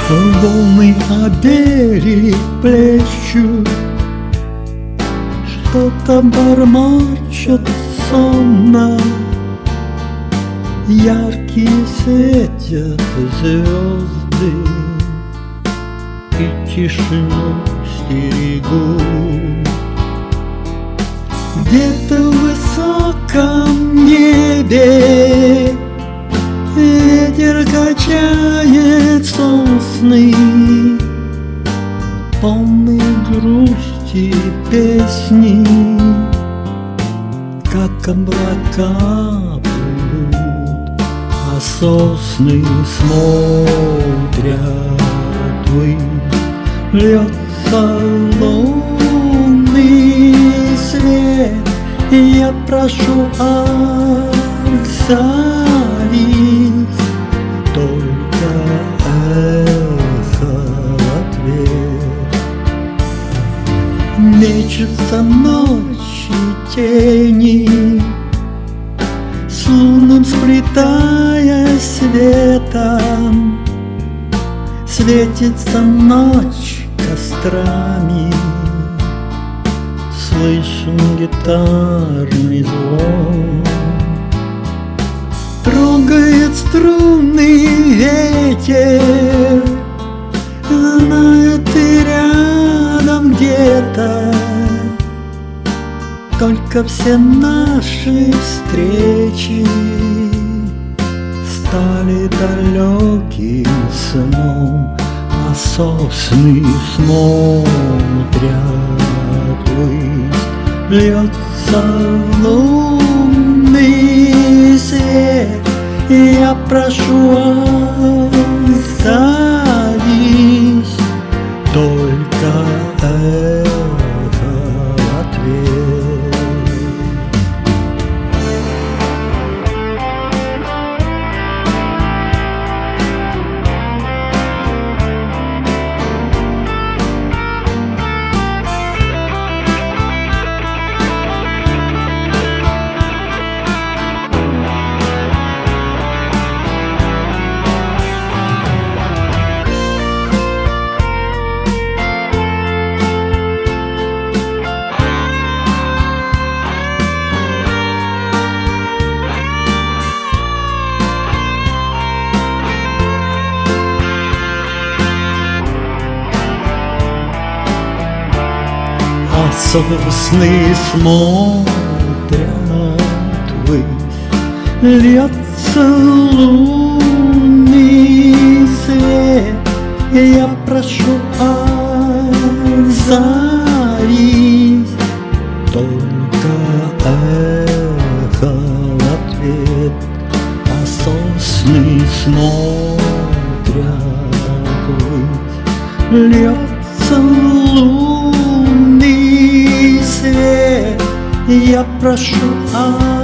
Волны о берег плещут, что-то бормочет сонно. Яркие светят звезды и тишину стерегут. Где-то в высоком небе ветер качает сосны, полные грусти песни, как облака плывут, а сосны смотрят ввысь. Льется лунный свет, и я прошу зависть, только эхо в ответ. Мечется ночь и тени, с лунным сплетаясь светом. Светится ночь кострами, слышен гитарный звон. Трогает струны ветер, знаю, ты рядом где-то. Только все наши встречи стали далеким сном, а сосны смотрят ввысь. Льется лунный свет, и я прошу зависть, только эхо в ответ. Сосны смотрят ввысь, льется лунный свет, и я прошу зависть, только эхо в ответ. А сосны смотрят ввысь, льется лунный свет, я прошу